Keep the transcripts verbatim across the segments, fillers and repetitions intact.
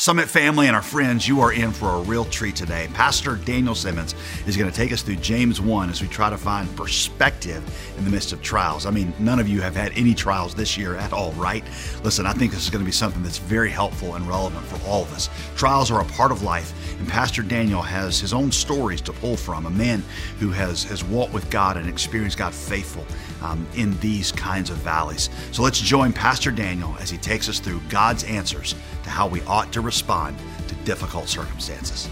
Summit family and our friends, you are in for a real treat today. Pastor Daniel Simmons is going to take us through James one as we try to find perspective in the midst of trials. I mean, none of you have had any trials this year at all, right? Listen, I think this is going to be something that's very helpful and relevant for all of us. Trials are a part of life, and Pastor Daniel has his own stories to pull from, a man who has, has walked with God and experienced God faithful um, in these kinds of valleys. So let's join Pastor Daniel as he takes us through God's answers to how we ought to respond to difficult circumstances.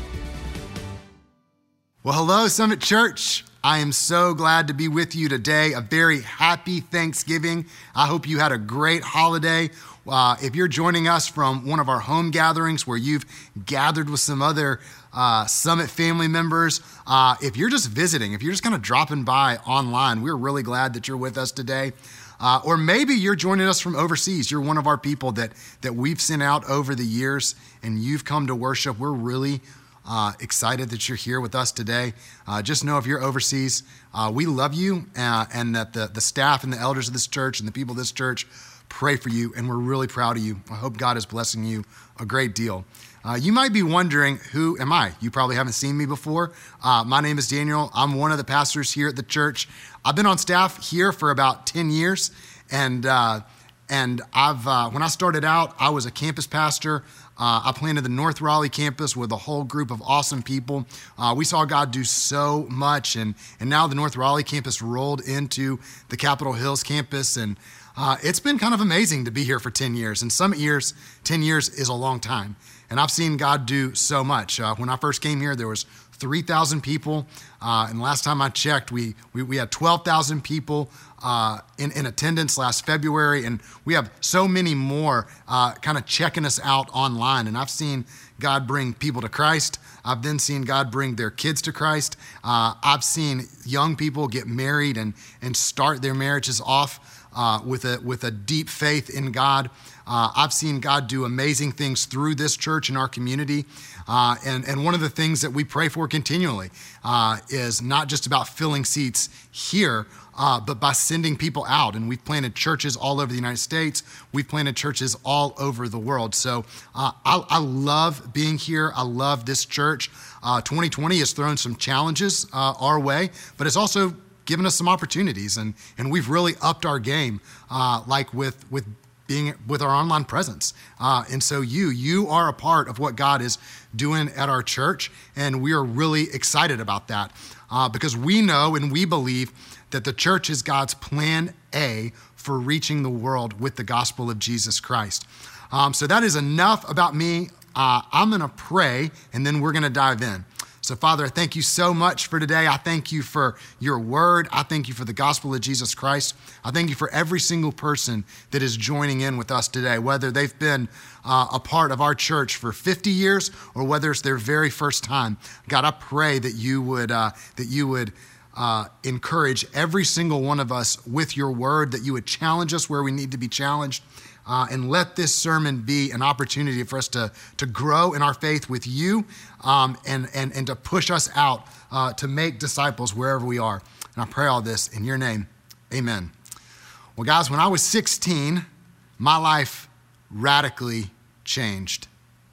Well, hello, Summit Church. I am so glad to be with you today. A very happy Thanksgiving. I hope you had a great holiday. Uh, if you're joining us from one of our home gatherings where you've gathered with some other uh, Summit family members, uh, if you're just visiting, if you're just kind of dropping by online, we're really glad that you're with us today. Uh, or maybe you're joining us from overseas. You're one of our people that, that we've sent out over the years, and you've come to worship. We're really uh, excited that you're here with us today. Uh, just know if you're overseas, uh, we love you, uh, and that the, the staff and the elders of this church and the people of this church pray for you, and we're really proud of you. I hope God is blessing you a great deal. Uh, you might be wondering, who am I? You probably haven't seen me before. Uh, my name is Daniel. I'm one of the pastors here at the church. I've been on staff here for about ten years, and uh, and I've uh, when I started out, I was a campus pastor. Uh, I planted the North Raleigh campus with a whole group of awesome people. Uh, we saw God do so much, and and now the North Raleigh campus rolled into the Capitol Hills campus, and uh, it's been kind of amazing to be here for ten years. And some years, ten years is a long time. And I've seen God do so much. Uh, when I first came here, there was three thousand people. Uh, and last time I checked, we we, we had twelve thousand people uh, in, in attendance last February. And we have so many more uh, kind of checking us out online. And I've seen God bring people to Christ. I've then seen God bring their kids to Christ. Uh, I've seen young people get married and, and start their marriages off uh, with a with a deep faith in God. Uh, I've seen God do amazing things through this church and our community. Uh, and, and one of the things that we pray for continually uh, is not just about filling seats here, uh, but by sending people out. And we've planted churches all over the United States. We've planted churches all over the world. So uh, I, I love being here. I love this church. Uh, twenty twenty has thrown some challenges uh, our way, but it's also given us some opportunities. And, and we've really upped our game, uh, like with, with being with our online presence. Uh, and so you, you are a part of what God is doing at our church. And we are really excited about that uh, because we know and we believe that the church is God's plan A for reaching the world with the gospel of Jesus Christ. Um, so that is enough about me. Uh, I'm going to pray and then we're going to dive in. So, Father, I thank you so much for today. I thank you for your word. I thank you for the gospel of Jesus Christ. I thank you for every single person that is joining in with us today, whether they've been uh, a part of our church for fifty years or whether it's their very first time. God, I pray that you would uh, that you would uh, encourage every single one of us with your word, that you would challenge us where we need to be challenged. Uh, and let this sermon be an opportunity for us to, to grow in our faith with you um, and, and, and to push us out uh, to make disciples wherever we are. And I pray all this in your name. Amen. Well, guys, when I was sixteen, my life radically changed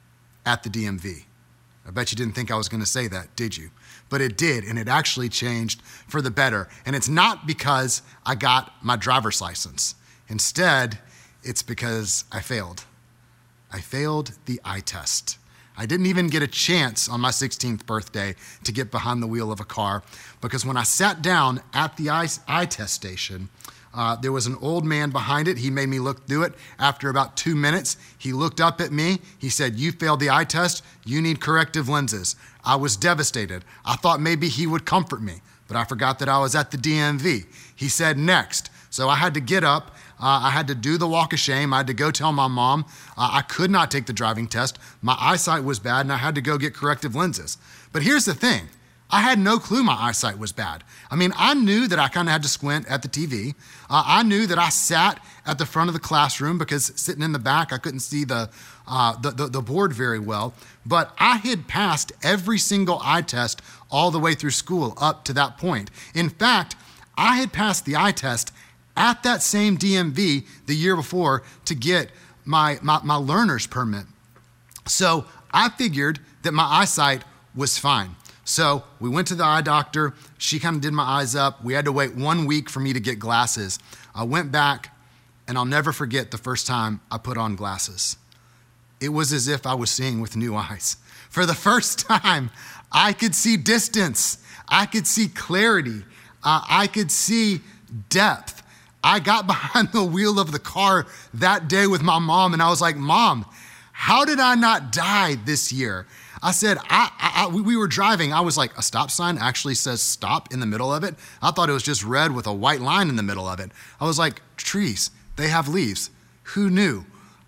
at the D M V. I bet you didn't think I was going to say that, did you? But it did, and it actually changed for the better. And it's not because I got my driver's license. Instead, it's because I failed. I failed the eye test. I didn't even get a chance on my sixteenth birthday to get behind the wheel of a car because when I sat down at the eye, eye test station, uh, there was an old man behind it. He made me look through it. After about two minutes, he looked up at me. He said, "You failed the eye test. You need corrective lenses." I was devastated. I thought maybe he would comfort me, but I forgot that I was at the D M V. He said, "Next." So I had to get up. Uh, I had to do the walk of shame. I had to go tell my mom uh, I could not take the driving test. My eyesight was bad and I had to go get corrective lenses. But here's the thing. I had no clue my eyesight was bad. I mean, I knew that I kind of had to squint at the T V. Uh, I knew that I sat at the front of the classroom because sitting in the back, I couldn't see the, uh, the, the, the board very well. But I had passed every single eye test all the way through school up to that point. In fact, I had passed the eye test at that same D M V the year before to get my, my, my learner's permit. So I figured that my eyesight was fine. So we went to the eye doctor. She kind of did my eyes up. We had to wait one week for me to get glasses. I went back, and I'll never forget the first time I put on glasses. It was as if I was seeing with new eyes. For the first time, I could see distance. I could see clarity. Uh, I could see depth. I got behind the wheel of the car that day with my mom, and I was like, Mom, how did I not die this year? I said, I, I, I, we were driving. I was like, a stop sign actually says stop in the middle of it. I thought it was just red with a white line in the middle of it. I was like, trees, they have leaves. Who knew?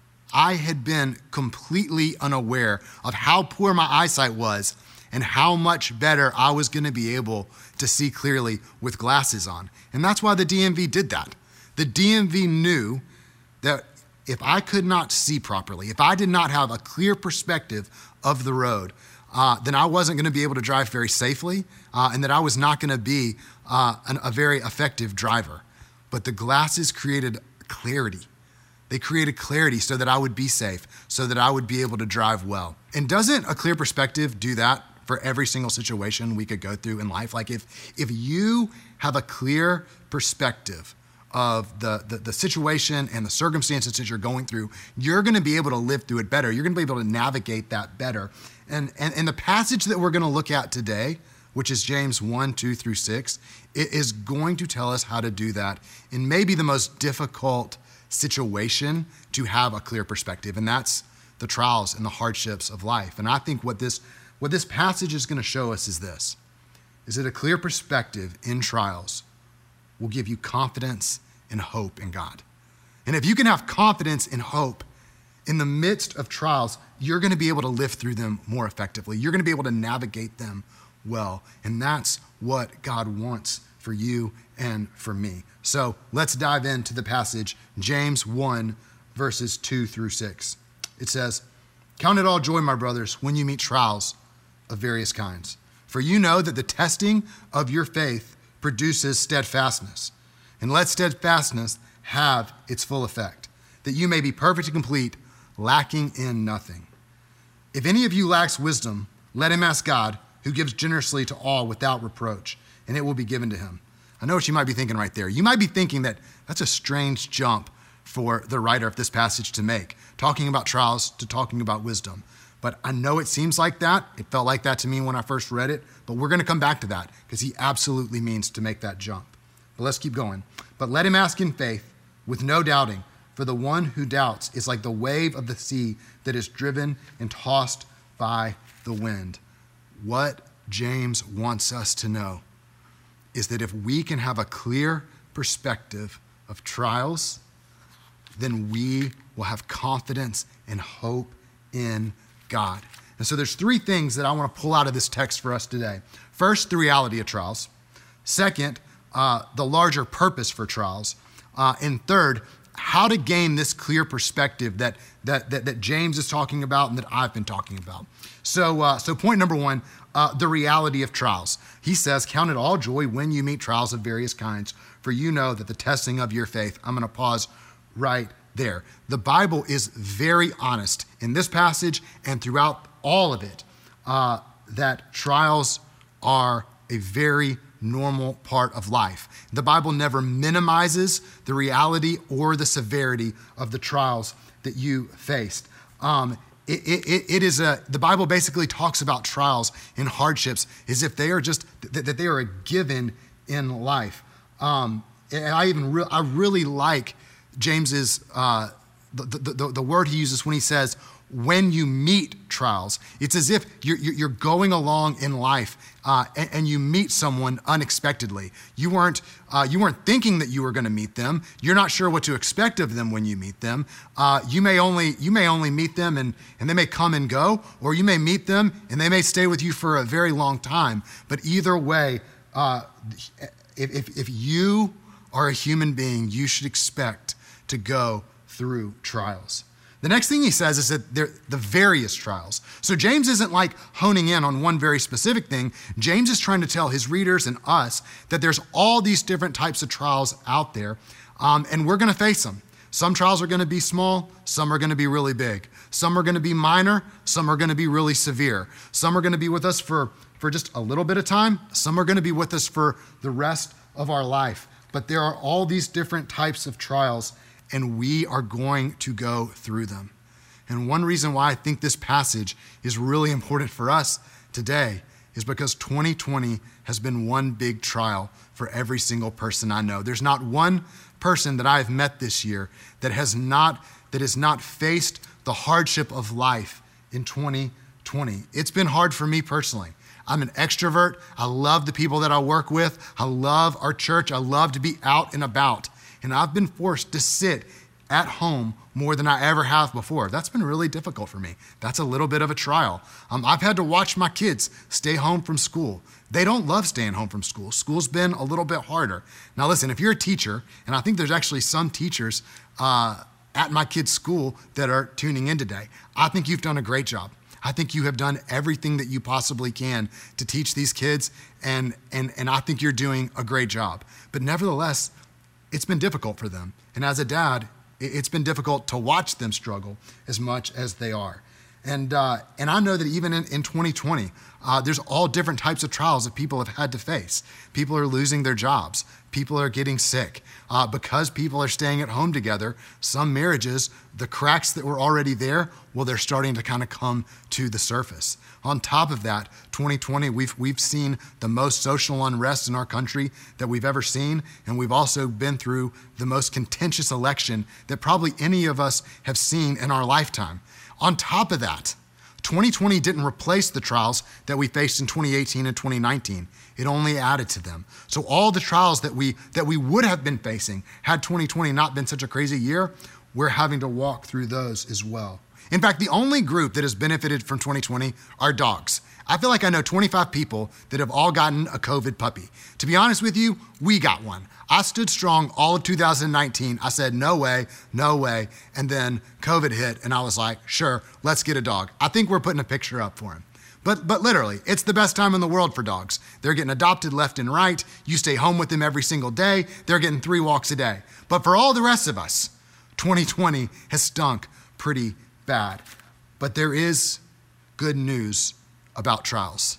I had been completely unaware of how poor my eyesight was and how much better I was going to be able to see clearly with glasses on. And that's why the D M V did that. The D M V knew that if I could not see properly, if I did not have a clear perspective of the road, uh, then I wasn't going to be able to drive very safely, uh, and that I was not going to be uh, an, a very effective driver. But the glasses created clarity. They created clarity so that I would be safe, so that I would be able to drive well. And doesn't a clear perspective do that for every single situation we could go through in life? Like if, if you have a clear perspective of the, the, the situation and the circumstances that you're going through, you're going to be able to live through it better. You're going to be able to navigate that better. And, and, and the passage that we're going to look at today, which is James one, two through six, it is going to tell us how to do that in maybe the most difficult situation to have a clear perspective, and that's the trials and the hardships of life. And I think what this, what this passage is going to show us is this, is that a clear perspective in trials will give you confidence and hope in God. And if you can have confidence and hope in the midst of trials, you're going to be able to live through them more effectively. You're going to be able to navigate them well. And that's what God wants for you and for me. So let's dive into the passage, James one, verses two through six. It says, "Count it all joy, my brothers, when you meet trials of various kinds. For you know that the testing of your faith produces steadfastness. And let steadfastness have its full effect, that you may be perfect and complete, lacking in nothing. If any of you lacks wisdom, let him ask God, who gives generously to all without reproach, and it will be given to him." I know what you might be thinking right there. You might be thinking that that's a strange jump for the writer of this passage to make, talking about trials to talking about wisdom. But I know it seems like that. It felt like that to me when I first read it, but we're going to come back to that because he absolutely means to make that jump. But let's keep going. "But let him ask in faith with no doubting, for the one who doubts is like the wave of the sea that is driven and tossed by the wind." What James wants us to know is that if we can have a clear perspective of trials, then we will have confidence and hope in God. And so there's three things that I want to pull out of this text for us today. First, the reality of trials. Second, uh, the larger purpose for trials. Uh, and third, how to gain this clear perspective that, that, that, that James is talking about and that I've been talking about. So, uh, so point number one, uh, the reality of trials. He says, "Count it all joy when you meet trials of various kinds, for you know that the testing of your faith." I'm going to pause right there. The Bible is very honest in this passage and throughout all of it, uh, that trials are a very normal part of life. The Bible never minimizes the reality or the severity of the trials that you faced. Um, it, it, it is a, the Bible basically talks about trials and hardships as if they are just, that, that they are a given in life. Um, and I even, re- I really like James's, uh, the, the, the, the word he uses when he says, when you meet trials. It's as if you're, you're going along in life uh, and, and you meet someone unexpectedly. You weren't, uh, you weren't thinking that you were going to meet them. You're not sure what to expect of them when you meet them. Uh, you may only you may only meet them and, and they may come and go, or you may meet them and they may stay with you for a very long time. But either way, uh, if, if, if you are a human being, you should expect to go through trials. The next thing he says is that they're the various trials. So James isn't like honing in on one very specific thing. James is trying to tell his readers and us that there's all these different types of trials out there, um, and we're going to face them. Some trials are going to be small, some are going to be really big. Some are going to be minor, some are going to be really severe. Some are going to be with us for, for just a little bit of time, some are going to be with us for the rest of our life. But there are all these different types of trials, and we are going to go through them. And one reason why I think this passage is really important for us today is because twenty twenty has been one big trial for every single person I know. There's not one person that I've met this year that has not, that has not faced the hardship of life in twenty twenty. It's been hard for me personally. I'm an extrovert. I love the people that I work with. I love our church. I love to be out and about. And I've been forced to sit at home more than I ever have before. That's been really difficult for me. That's a little bit of a trial. Um, I've had to watch my kids stay home from school. They don't love staying home from school. School's been a little bit harder. Now listen, if you're a teacher, and I think there's actually some teachers uh, at my kids' school that are tuning in today, I think you've done a great job. I think you have done everything that you possibly can to teach these kids, and, and, and I think you're doing a great job. But nevertheless, it's been difficult for them. And as a dad, it's been difficult to watch them struggle as much as they are. And uh, and I know that even in, in twenty twenty, uh, there's all different types of trials that people have had to face. People are losing their jobs. People are getting sick. Uh, because people are staying at home together, some marriages, the cracks that were already there, well, they're starting to kind of come to the surface. On top of that, twenty twenty, we've we've seen the most social unrest in our country that we've ever seen, and we've also been through the most contentious election that probably any of us have seen in our lifetime. On top of that, twenty twenty didn't replace the trials that we faced in twenty eighteen and twenty nineteen. It only added to them. So all the trials that we that we would have been facing had twenty twenty not been such a crazy year, we're having to walk through those as well. In fact, the only group that has benefited from twenty twenty are dogs. I feel like I know twenty-five people that have all gotten a COVID puppy. To be honest with you, we got one. I stood strong all of two thousand nineteen. I said, no way, no way. And then COVID hit, and I was like, sure, let's get a dog. I think we're putting a picture up for him. But but literally, it's the best time in the world for dogs. They're getting adopted left and right. You stay home with them every single day. They're getting three walks a day. But for all the rest of us, twenty twenty has stunk pretty bad. But there is good news about trials,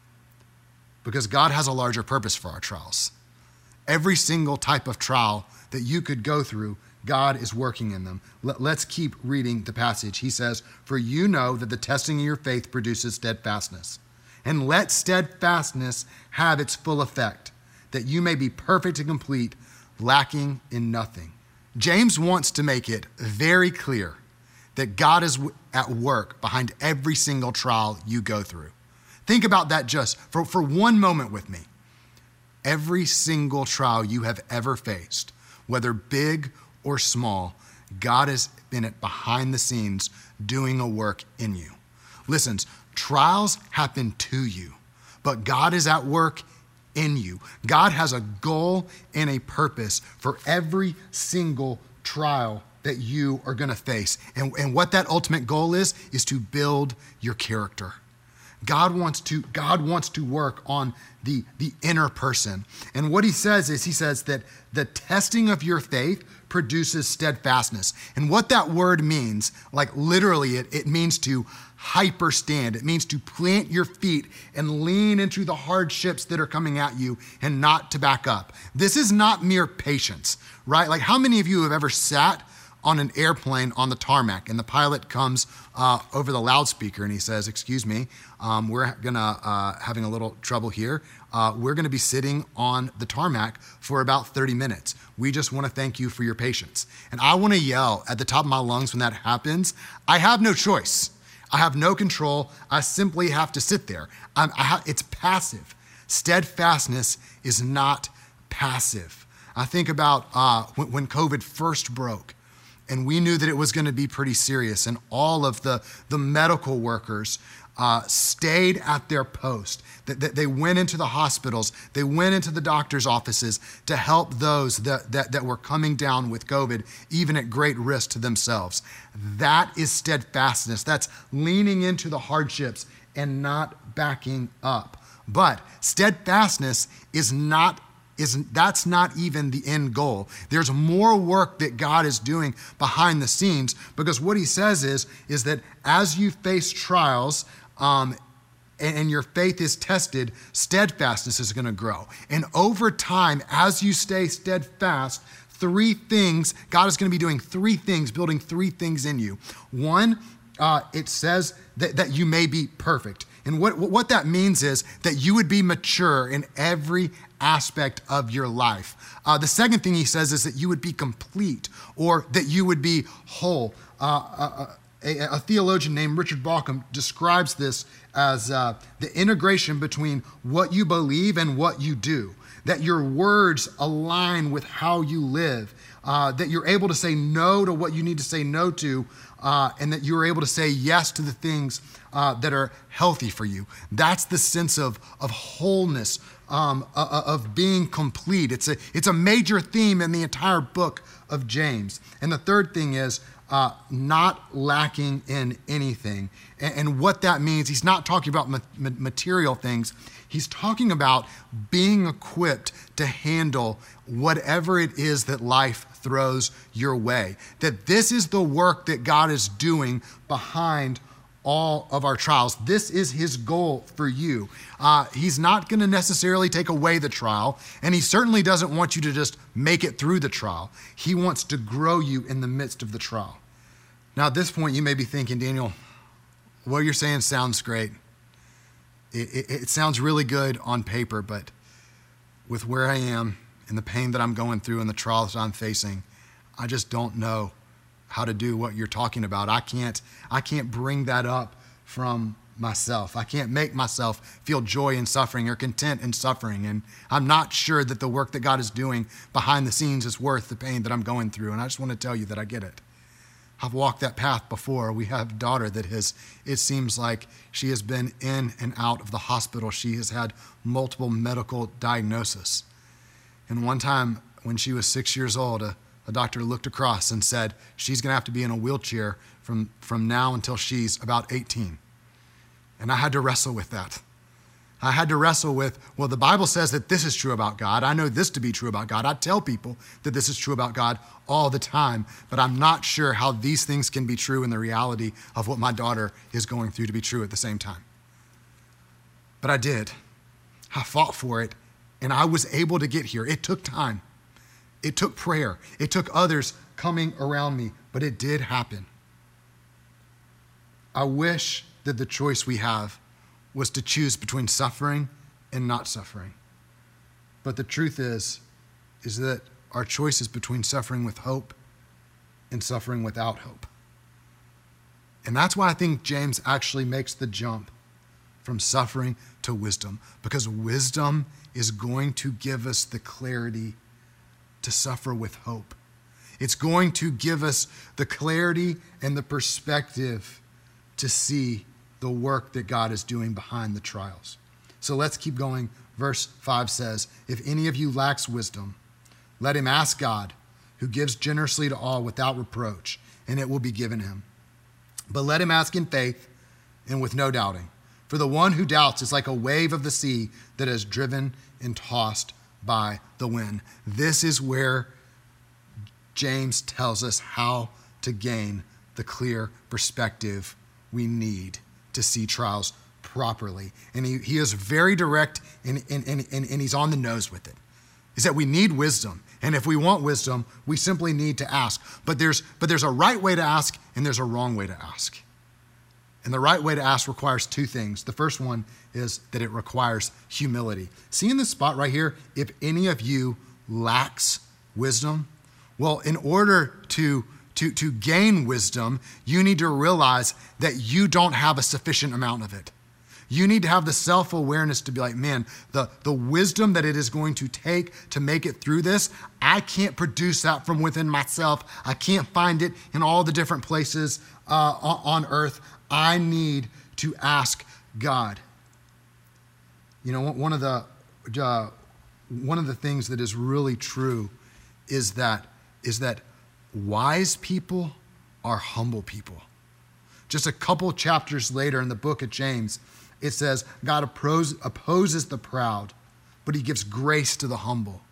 because God has a larger purpose for our trials. Every single type of trial that you could go through, God is working in them. Let's keep reading the passage. He says, for you know that the testing of your faith produces steadfastness. And let steadfastness have its full effect, that you may be perfect and complete, lacking in nothing. James wants to make it very clear that God is at work behind every single trial you go through. Think about that just for, for one moment with me. Every single trial you have ever faced, whether big or small, God has been at behind the scenes doing a work in you. Listen, trials happen to you, but God is at work in you. God has a goal and a purpose for every single trial that you are going to face. And, and what that ultimate goal is, is to build your character. God wants to, God wants to work on the, the inner person. And what he says is, he says that the testing of your faith produces steadfastness. And what that word means, like literally it, it means to hyperstand. It means to plant your feet and lean into the hardships that are coming at you and not to back up. This is not mere patience, right? Like, how many of you have ever sat on an airplane on the tarmac and the pilot comes uh, over the loudspeaker and he says, excuse me, um, we're gonna uh, having a little trouble here. Uh, we're gonna be sitting on the tarmac for about thirty minutes. We just wanna thank you for your patience. And I wanna yell at the top of my lungs when that happens. I have no choice. I have no control. I simply have to sit there. I'm, I ha- it's passive. Steadfastness is not passive. I think about uh, when, when COVID first broke, and we knew that it was going to be pretty serious, and all of the, the medical workers uh, stayed at their post. That they went into the hospitals, they went into the doctor's offices to help those that, that, that were coming down with COVID, even at great risk to themselves. That is steadfastness. That's leaning into the hardships and not backing up. But steadfastness is not is that's not even the end goal. There's more work that God is doing behind the scenes, because what he says is, is that as you face trials, um, and, and your faith is tested, steadfastness is going to grow. And over time, as you stay steadfast, three things, God is going to be doing three things, building three things in you. One, uh, it says that, that you may be perfect. And what, what that means is that you would be mature in every aspect of your life. Uh, the second thing he says is that you would be complete, or that you would be whole. Uh, uh, a, a theologian named Richard Bauckham describes this as uh, the integration between what you believe and what you do, that your words align with how you live, uh, that you're able to say no to what you need to say no to, uh, and that you're able to say yes to the things uh, that are healthy for you. That's the sense of, of wholeness, um, uh, of being complete. It's a, it's a major theme in the entire book of James. And the third thing is uh, not lacking in anything. And, and what that means, he's not talking about ma- material things. He's talking about being equipped to handle whatever it is that life throws your way. That this is the work that God is doing behind all of our trials. This is his goal for you. Uh, he's not going to necessarily take away the trial, and he certainly doesn't want you to just make it through the trial. He wants to grow you in the midst of the trial. Now, at this point, you may be thinking, Daniel, what you're saying sounds great. It, it, it sounds really good on paper, but with where I am and the pain that I'm going through and the trials that I'm facing, I just don't know how to do what you're talking about. I can't, I can't bring that up from myself. I can't make myself feel joy in suffering or content in suffering. And I'm not sure that the work that God is doing behind the scenes is worth the pain that I'm going through. And I just want to tell you that I get it. I've walked that path before. We have a daughter that has, it seems like she has been in and out of the hospital. She has had multiple medical diagnoses. And one time when she was six years old, a, a doctor looked across and said, she's going to have to be in a wheelchair from, from now until she's about eighteen. And I had to wrestle with that. I had to wrestle with, well, the Bible says that this is true about God. I know this to be true about God. I tell people that this is true about God all the time, but I'm not sure how these things can be true in the reality of what my daughter is going through to be true at the same time. But I did. I fought for it, and I was able to get here. It took time. It took prayer. It took others coming around me, but it did happen. I wish that the choice we have was to choose between suffering and not suffering. But the truth is, is that our choice is between suffering with hope and suffering without hope. And that's why I think James actually makes the jump from suffering to wisdom, because wisdom is going to give us the clarity to suffer with hope. It's going to give us the clarity and the perspective to see the work that God is doing behind the trials. So let's keep going. Verse five says, if any of you lacks wisdom, let him ask God, who gives generously to all without reproach, and it will be given him. But let him ask in faith and with no doubting. For the one who doubts is like a wave of the sea that is driven and tossed by the wind. This is where James tells us how to gain the clear perspective we need to see trials properly. And he, he is very direct and, and, and, and he's on the nose with it. Is that we need wisdom. And if we want wisdom, we simply need to ask. But there's, but there's a right way to ask and there's a wrong way to ask. And the right way to ask requires two things. The first one is that it requires humility. See in this spot right here, if any of you lacks wisdom, well, in order to To, to gain wisdom, you need to realize that you don't have a sufficient amount of it. You need to have the self-awareness to be like, man, the, the wisdom that it is going to take to make it through this, I can't produce that from within myself. I can't find it in all the different places uh, on, on earth. I need to ask God. You know, one of the uh, one of the things that is really true is that is that wise people are humble people. Just a couple chapters later in the book of James, it says, God opposes the proud, but he gives grace to the humble.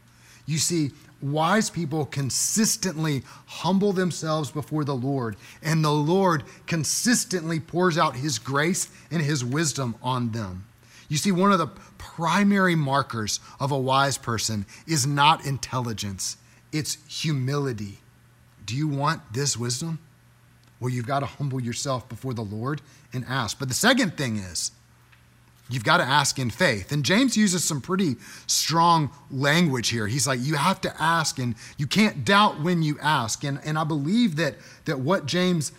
You see, wise people consistently humble themselves before the Lord, and the Lord consistently pours out his grace and his wisdom on them. You see, one of the primary markers of a wise person is not intelligence, it's humility. Do you want this wisdom? Well, you've got to humble yourself before the Lord and ask. But the second thing is, you've got to ask in faith. And James uses some pretty strong language here. He's like, you have to ask, and you can't doubt when you ask. And, and I believe that, that what James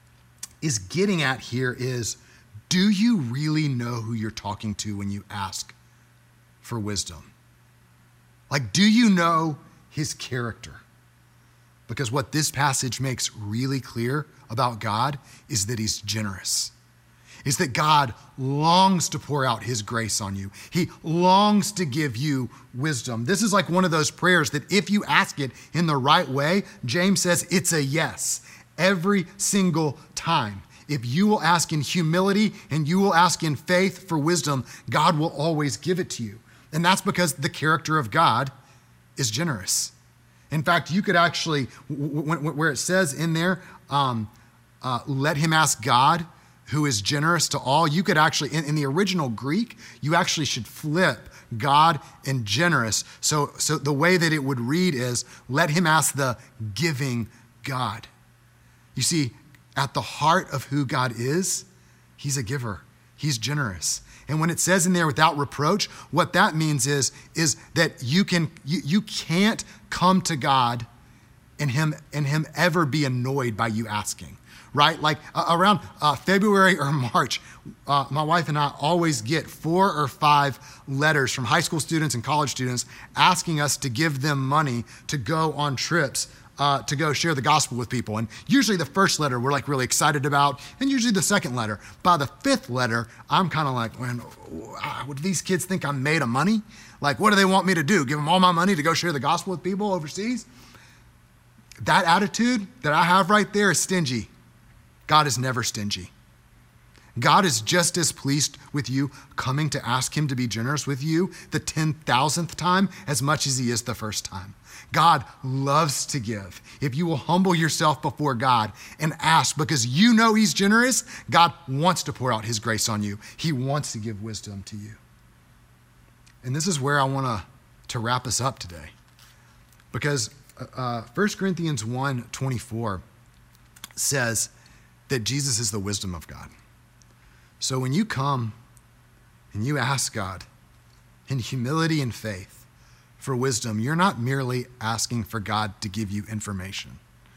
is getting at here is, do you really know who you're talking to when you ask for wisdom? Like, do you know his character? Because what this passage makes really clear about God is that he's generous. Is that God longs to pour out his grace on you. He longs to give you wisdom. This is like one of those prayers that if you ask it in the right way, James says it's a yes every single time. If you will ask in humility and you will ask in faith for wisdom, God will always give it to you. And that's because the character of God is generous. In fact, you could actually, where it says in there, um, uh, let him ask God, who is generous to all, you could actually, in, in the original Greek, you actually should flip God and generous. So, so the way that it would read is, let him ask the giving God. You see, at the heart of who God is, he's a giver. He's generous. And when it says in there without reproach, what that means is, is that you can you, you can't come to God and him and him ever be annoyed by you asking, right? Like uh, around uh, February or March, uh, my wife and I always get four or five letters from high school students and college students asking us to give them money to go on trips Uh, to go share the gospel with people. And usually the first letter we're like really excited about, and usually the second letter. By the fifth letter, I'm kind of like, man, what do these kids think I'm made of money? Like, what do they want me to do? Give them all my money to go share the gospel with people overseas? That attitude that I have right there is stingy. God is never stingy. God is just as pleased with you coming to ask him to be generous with you the ten thousandth time as much as he is the first time. God loves to give. If you will humble yourself before God and ask because you know he's generous, God wants to pour out his grace on you. He wants to give wisdom to you. And this is where I want to to wrap us up today. Because uh, First Corinthians one twenty-four says that Jesus is the wisdom of God. So when you come and you ask God in humility and faith for wisdom, you're not merely asking for God to give you information.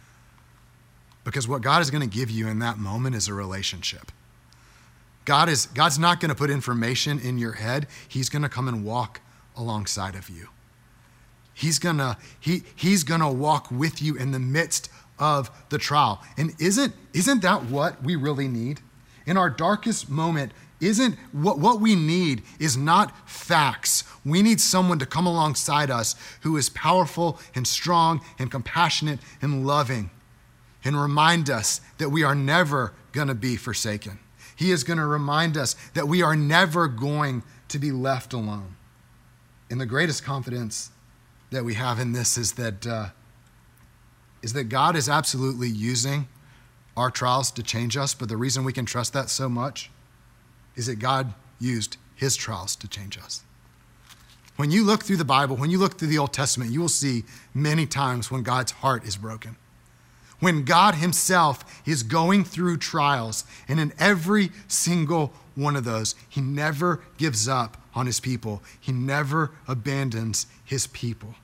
Because what God is going to give you in that moment is a relationship. God is, God's not going to put information in your head. He's going to come and walk alongside of you. He's going to, he, he's going to walk with you in the midst of the trial. And isn't, isn't that what we really need? In our darkest moment, isn't what, what we need is not facts. We need someone to come alongside us who is powerful and strong and compassionate and loving and remind us that we are never going to be forsaken. He is going to remind us that we are never going to be left alone. And the greatest confidence that we have in this is that, uh, is that God is absolutely using our trials to change us, but the reason we can trust that so much is that God used his trials to change us. When you look through the Bible, when you look through the Old Testament, you will see many times when God's heart is broken. When God himself is going through trials, and in every single one of those, he never gives up on his people. He never abandons his people.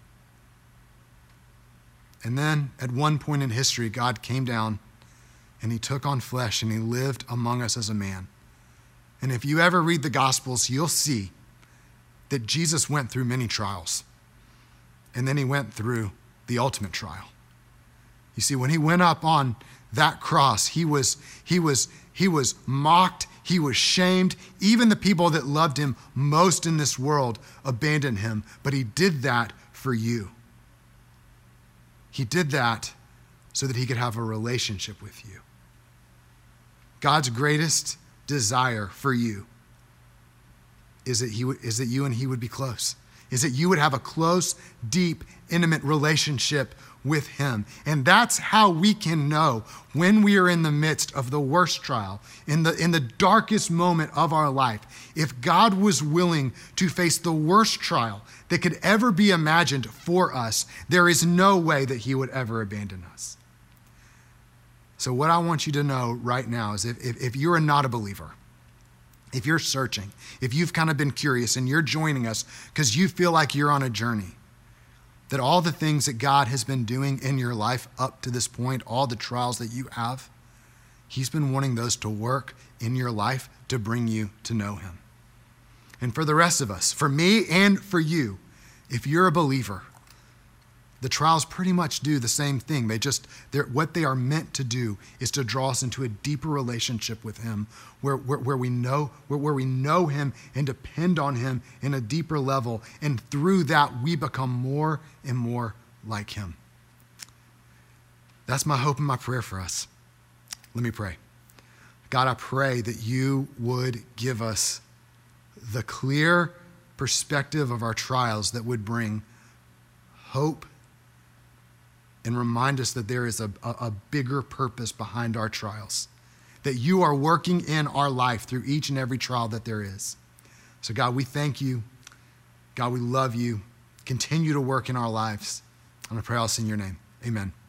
And then at one point in history, God came down and he took on flesh and he lived among us as a man. And if you ever read the Gospels, you'll see that Jesus went through many trials. And then he went through the ultimate trial. You see, when he went up on that cross, he was, he was, he was mocked, he was shamed. Even the people that loved him most in this world abandoned him. But he did that for you. He did that so that he could have a relationship with you. God's greatest desire for you is that he would, is that you and he would be close, is that you would have a close, deep, intimate relationship with him. And that's how we can know when we are in the midst of the worst trial, in the, in the darkest moment of our life. If God was willing to face the worst trial that could ever be imagined for us, there is no way that he would ever abandon us. So what I want you to know right now is if, if, if you're not a believer, if you're searching, if you've kind of been curious and you're joining us because you feel like you're on a journey, that all the things that God has been doing in your life up to this point, all the trials that you have, he's been wanting those to work in your life to bring you to know him. And for the rest of us, for me and for you, if you're a believer, the trials pretty much do the same thing. They just, what they are meant to do is to draw us into a deeper relationship with him, where, where, where we know where, where we know him and depend on him in a deeper level. And through that, we become more and more like him. That's my hope and my prayer for us. Let me pray. God, I pray that you would give us the clear perspective of our trials that would bring hope and remind us that there is a, a, a bigger purpose behind our trials, that you are working in our life through each and every trial that there is. So God, we thank you. God, we love you. Continue to work in our lives. I'm going to pray all this in your name. Amen.